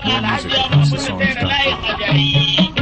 More music at HouseOfSongs.com.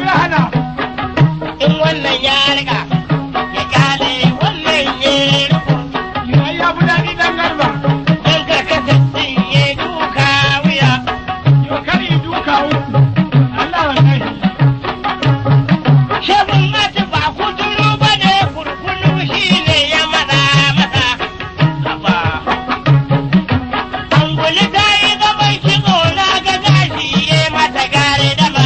ya hana. in wannan ya riga ya kyale wannan ya riko Ai ya fi daɗi dan garba. don ka kasance ya duka wuya Yo kar yi duka uku. Allah wallahi. shebun mati ba kuturu ba ne kurkunu shi ne ya mada mata haba anguli ta yi gaban shigo na ga gashi ya mata gare dama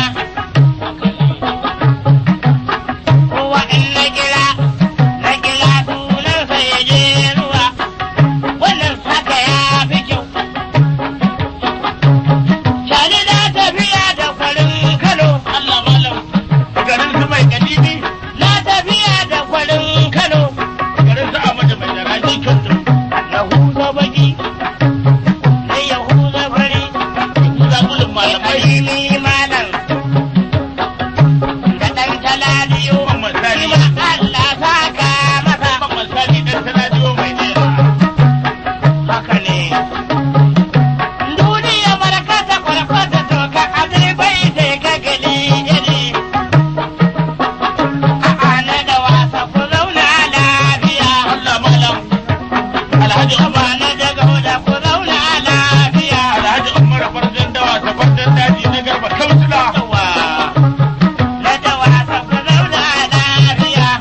kowa in na kira sunansa ya je ruwa wannan haka ya fi kyau shani na tafiya da kwarin kano Allah malam garin su mai kadidi na tafiya da kwarin kano garin su amadu mai jaraji kanto yahuza baki na yahuza fari yahuza gudun malamai ni malam da ɗan talaliyo Misali. ma Allah saka masa Misali dan taladiyo mai jera. haka ne duniya barkata kwarkwata to ka azai bai sai ka gali gali a'a na da wasa ku zauna lafiya Allah malam. Alhaji ba na da gauda ku zauna lafiya Alhaji Umar farjan dawa ta farjan daji na garba kansula. yawa na da wasa ku zauna lafiya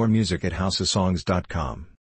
More music at houseofsongs.com.